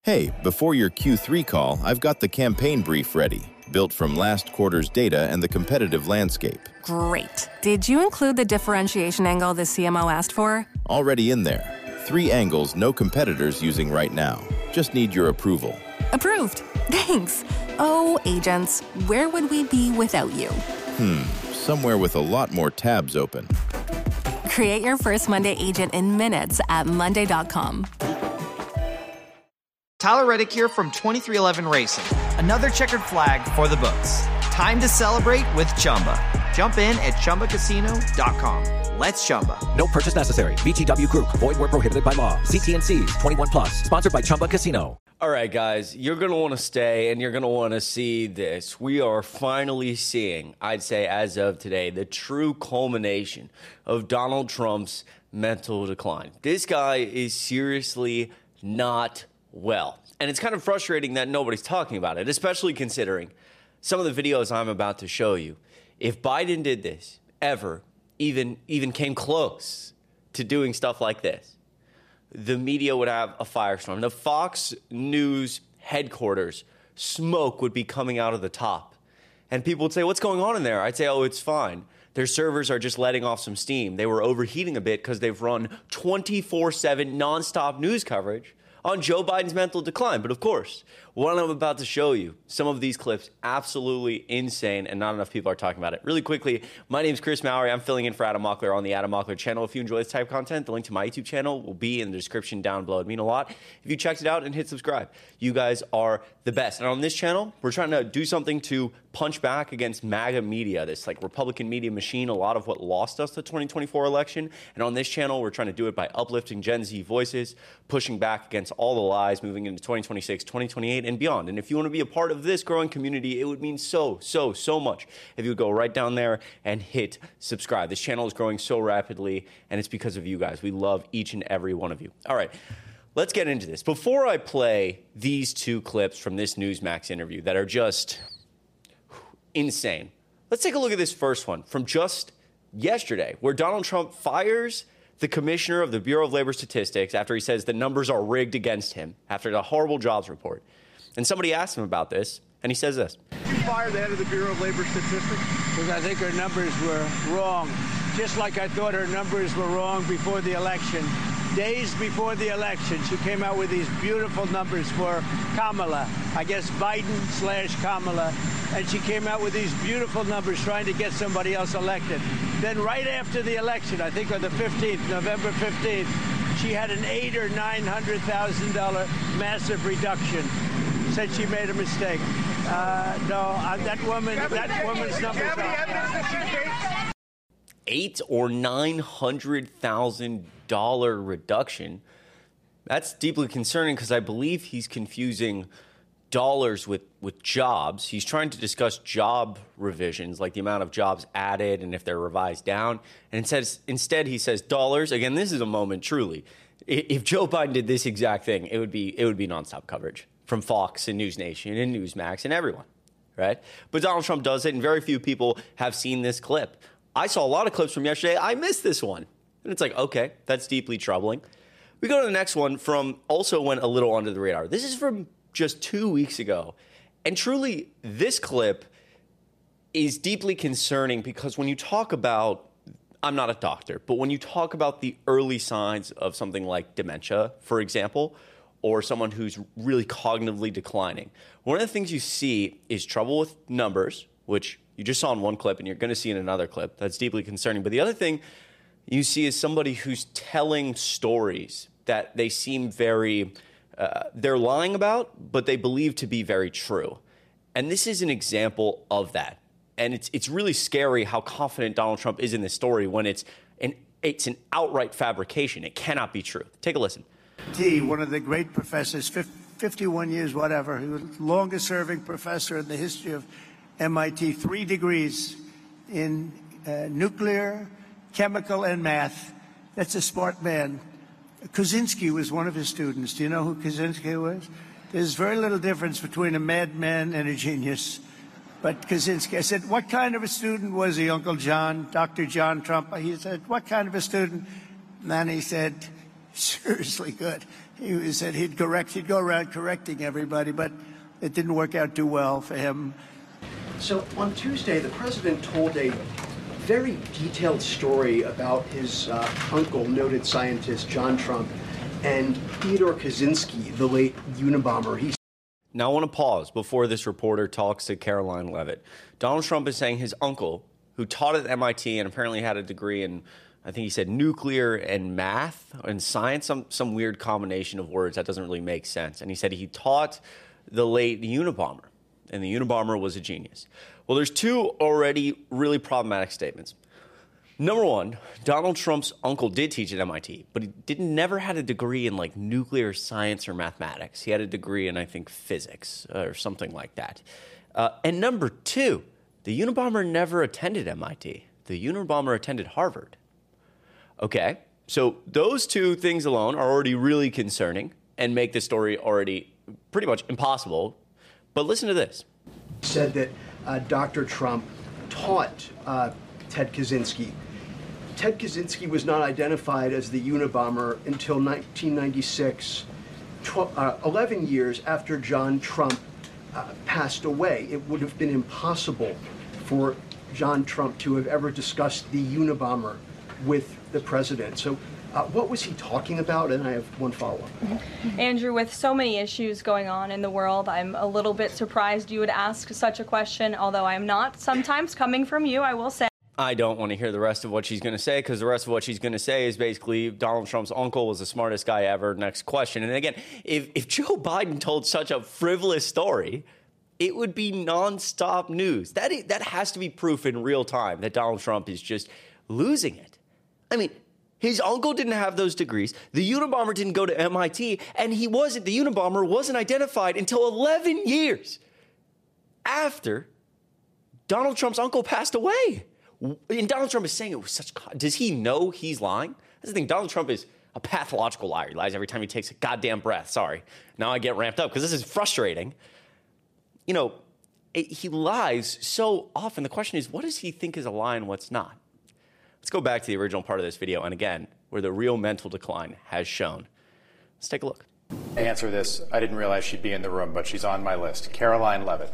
Hey, before your Q3 call, I've got the campaign brief ready, built from last quarter's data and the competitive landscape. Great. Did you include the differentiation angle the CMO asked for? Already in there. 3 angles no competitors using right now. Just need your approval. Approved. Thanks. Oh, agents, where would we be without you? Somewhere with a lot more tabs open. Create your first Monday agent in minutes at monday.com. Tyler Reddick here from 23XI Racing. Another checkered flag for the books. Time to celebrate with Chumba. Jump in at ChumbaCasino.com. Let's Chumba. No purchase necessary. VGW Group. Void where prohibited by law. See T&Cs. 21 plus. Sponsored by Chumba Casino. All right, guys. You're going to want to stay, and you're going to want to see this. We are finally seeing, I'd say as of today, the true culmination of Donald Trump's mental decline. This guy is seriously not well. And it's kind of frustrating that nobody's talking about it, especially considering some of the videos I'm about to show you. If Biden did this, ever, even came close to doing stuff like this, the media would have a firestorm. The Fox News headquarters, smoke would be coming out of the top. And people would say, what's going on in there? I'd say, oh, it's fine. Their servers are just letting off some steam. They were overheating a bit because they've run 24/7 nonstop news coverage on Joe Biden's mental decline. But of course, what I'm about to show you, some of these clips, absolutely insane, and not enough people are talking about it. Really quickly, my name is Chris Mowery. I'm filling in for Adam Mockler on the Adam Mockler channel. If you enjoy this type of content, the link to my YouTube channel will be in the description down below. It'd mean a lot if you checked it out and hit subscribe. You guys are the best. And on this channel, we're trying to do something to punch back against MAGA media, this like Republican media machine, a lot of what lost us the 2024 election. And on this channel, we're trying to do it by uplifting Gen Z voices, pushing back against all the lies moving into 2026, 2028, and beyond. And if you want to be a part of this growing community, it would mean so much if you would go right down there and hit subscribe. This channel is growing so rapidly, and it's because of you guys. We love each and every one of you. All right. Let's get into this. Before I play these 2 clips from this Newsmax interview that are just insane, let's take a look at this first one from just yesterday, where Donald Trump fires the commissioner of the Bureau of Labor Statistics after he says the numbers are rigged against him after the horrible jobs report. And somebody asked him about this, and he says this. You fired the head of the Bureau of Labor Statistics? Because I think her numbers were wrong, just like I thought her numbers were wrong before the election. Days before the election, she came out with these beautiful numbers for Kamala, I guess Biden/Kamala, and she came out with these beautiful numbers trying to get somebody else elected. Then right after the election, I think on the 15th, November 15th, she had an $800,000 or $900,000 massive reduction. Said she made a mistake. That woman's numbers are $800,000 or $900,000 reduction. That's deeply concerning because I believe he's confusing dollars with jobs. He's trying to discuss job revisions, like the amount of jobs added and if they're revised down. And instead he says dollars. Again, this is a moment, truly. If Joe Biden did this exact thing, it would be nonstop coverage from Fox and News Nation and Newsmax and everyone, right? But Donald Trump does it, and very few people have seen this clip. I saw a lot of clips from yesterday. I missed this one. And it's like, okay, that's deeply troubling. We go to the next one from also went a little under the radar. This is from just 2 weeks ago. And truly, this clip is deeply concerning because when you talk about, I'm not a doctor, but when you talk about the early signs of something like dementia, for example, or someone who's really cognitively declining, one of the things you see is trouble with numbers, which you just saw in one clip and you're going to see in another clip. That's deeply concerning. But the other thing you see is somebody who's telling stories that they seem very, they're lying about, but they believe to be very true. And this is an example of that. And it's really scary how confident Donald Trump is in this story when it's an outright fabrication. It cannot be true. Take a listen. One of the great professors, 51 years, whatever. He was the longest serving professor in the history of MIT, 3 degrees in nuclear, chemical, and math. That's a smart man. Kaczynski was one of his students. Do you know who Kaczynski was? There's very little difference between a madman and a genius. But Kaczynski, I said, what kind of a student was he, Uncle John, Dr. John Trump? He said, what kind of a student? And then he said, seriously good. He said he'd go around correcting everybody, but it didn't work out too well for him. So on Tuesday, the president told a very detailed story about his uncle, noted scientist John Trump, and Theodore Kaczynski, the late Unabomber. Now, I want to pause before this reporter talks to Caroline Levitt. Donald Trump is saying his uncle, who taught at MIT and apparently had a degree in, I think he said, nuclear and math and science, some weird combination of words that doesn't really make sense. And he said he taught the late Unabomber, and the Unabomber was a genius. Well, there's two already really problematic statements. Number one, Donald Trump's uncle did teach at MIT, but he never had a degree in like nuclear science or mathematics. He had a degree in, I think, physics or something like that. And number two, the Unabomber never attended MIT. The Unabomber attended Harvard. Okay, so those two things alone are already really concerning and make the story already pretty much impossible. But listen to this. Said that Dr. Trump taught Ted Kaczynski. Ted Kaczynski was not identified as the Unabomber until 1996, 11 years after John Trump passed away. It would have been impossible for John Trump to have ever discussed the Unabomber with the president. So what was he talking about? And I have one follow-up. Andrew, with so many issues going on in the world, I'm a little bit surprised you would ask such a question, although I'm not. Sometimes coming from you, I will say. I don't want to hear the rest of what she's going to say, because the rest of what she's going to say is basically Donald Trump's uncle was the smartest guy ever. Next question. And again, if Joe Biden told such a frivolous story, it would be nonstop news. That has to be proof in real time that Donald Trump is just losing it. I mean, his uncle didn't have those degrees. The Unabomber didn't go to MIT, and the Unabomber wasn't identified until 11 years after Donald Trump's uncle passed away. And Donald Trump is saying it with such... Does he know he's lying? That's the thing. Donald Trump is a pathological liar. He lies every time he takes a goddamn breath. Sorry. Now I get ramped up because this is frustrating. You know, he lies so often. The question is, what does he think is a lie and what's not? Let's go back to the original part of this video, and again, where the real mental decline has shown. Let's take a look. Answer this. I didn't realize she'd be in the room, but she's on my list. Caroline Levitt.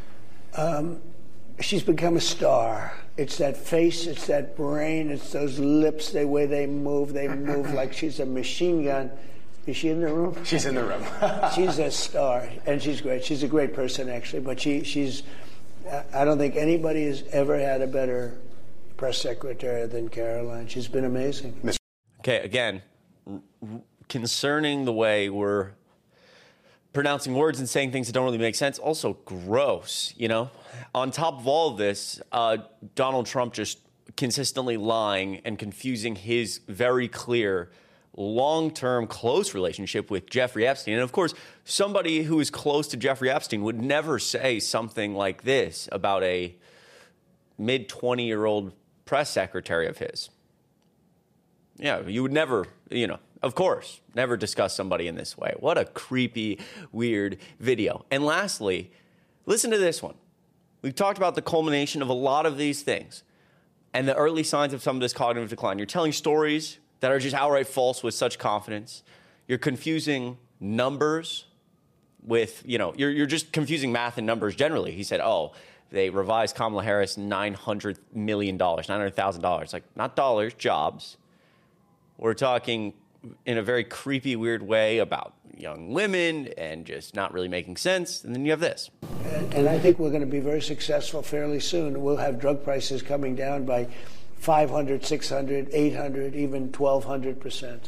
She's become a star. It's that face, it's that brain, it's those lips, the way they move like she's a machine gun. Is she in the room? She's in the room. She's a star, and she's great. She's a great person, actually, but she's, I don't think anybody has ever had a better press secretary than Caroline. She's been amazing. Okay, again, concerning the way we're pronouncing words and saying things that don't really make sense. Also gross, you know? On top of all of this, Donald Trump just consistently lying and confusing his very clear long-term close relationship with Jeffrey Epstein. And of course, somebody who is close to Jeffrey Epstein would never say something like this about a mid-20-year-old press secretary of his. Yeah, you would never, of course, never discuss somebody in this way. What a creepy, weird video. And lastly, listen to this one. We've talked about the culmination of a lot of these things and the early signs of some of this cognitive decline. You're telling stories that are just outright false with such confidence. You're confusing numbers with, you're just confusing math and numbers generally. He said, they revised Kamala Harris $900 million, $900,000. Like, not dollars, jobs. We're talking in a very creepy, weird way about young women and just not really making sense. And then you have this. And I think we're going to be very successful fairly soon. We'll have drug prices coming down by 500, 600, 800, even 1,200%.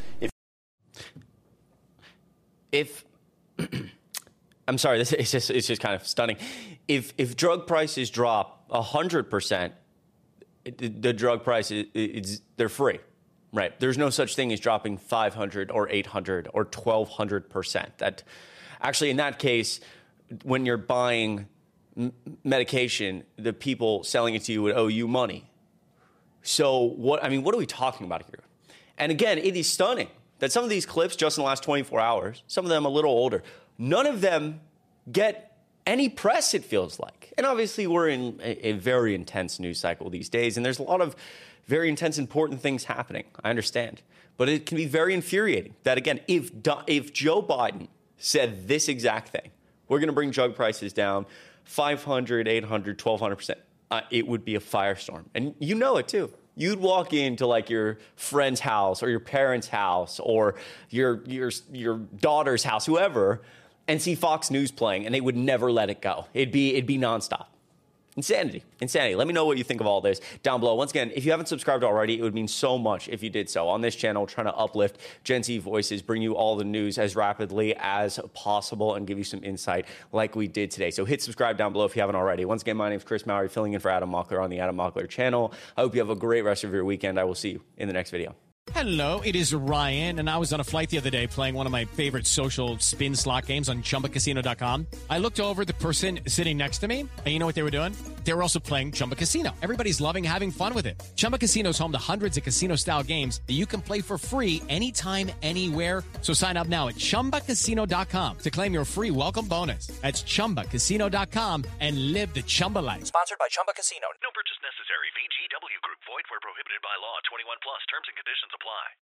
If I'm sorry, it's just kind of stunning. If drug prices drop 100%, the drug prices, they're free. Right. There's no such thing as dropping 500 or 800 or 1,200%. That actually, in that case, when you're buying medication, the people selling it to you would owe you money. So what are we talking about here? And again, it is stunning that some of these clips just in the last 24 hours, some of them a little older, none of them get any press, it feels like. And obviously, we're in a very intense news cycle these days, and there's a lot of very intense, important things happening. I understand. But it can be very infuriating that, again, if Joe Biden said this exact thing, we're going to bring drug prices down 500, 800, 1,200%, it would be a firestorm. And you know it, too. You'd walk into like your friend's house or your parents' house or your daughter's house, whoever, and see Fox News playing, and they would never let it go. It'd be nonstop. Insanity. Let me know what you think of all this down below. Once again, if you haven't subscribed already, it would mean so much if you did so. On this channel, trying to uplift Gen Z voices, bring you all the news as rapidly as possible, and give you some insight like we did today. So hit subscribe down below if you haven't already. Once again, my name is Chris Mowry, filling in for Adam Mockler on the Adam Mockler channel. I hope you have a great rest of your weekend. I will see you in the next video. Hello, it is Ryan, and I was on a flight the other day playing one of my favorite social spin slot games on ChumbaCasino.com. I looked over at the person sitting next to me, and you know what they were doing? They were also playing Chumba Casino. Everybody's loving having fun with it. Chumba Casino is home to hundreds of casino-style games that you can play for free anytime, anywhere. So sign up now at ChumbaCasino.com to claim your free welcome bonus. That's ChumbaCasino.com and live the Chumba life. Sponsored by Chumba Casino. No purchase necessary. VGW Group. Void where prohibited by law. 21 plus. Terms and conditions apply.